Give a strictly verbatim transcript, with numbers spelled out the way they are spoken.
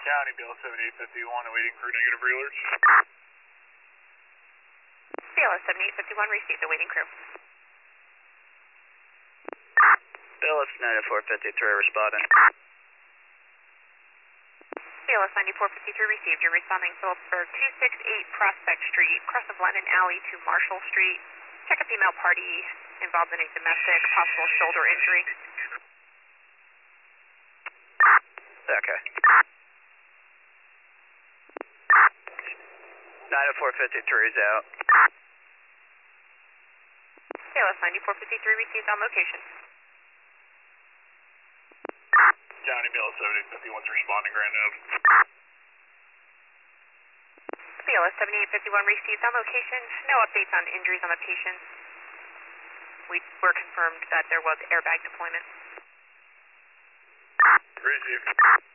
County, B L S seventy-eight fifty-one, awaiting for negative reelers. B L S seventy-eight fifty-one, received, awaiting crew. B L S ninety-four fifty-three, responding. B L S ninety-four fifty-three, received. You're responding Phillipsburg, two sixty-eight Prospect Street, cross of Lennon Alley to Marshall Street. Check a female party involved in a domestic, possible shoulder injury. Okay. ninety-four fifty-three is out. B L S ninety-four fifty-three, received, on location. County, B L S seventy-eight fifty-one is responding, Grand Oak. B L S seventy-eight fifty-one, received, on location. No updates on injuries on the patient. We were confirmed that there was airbag deployment. Received.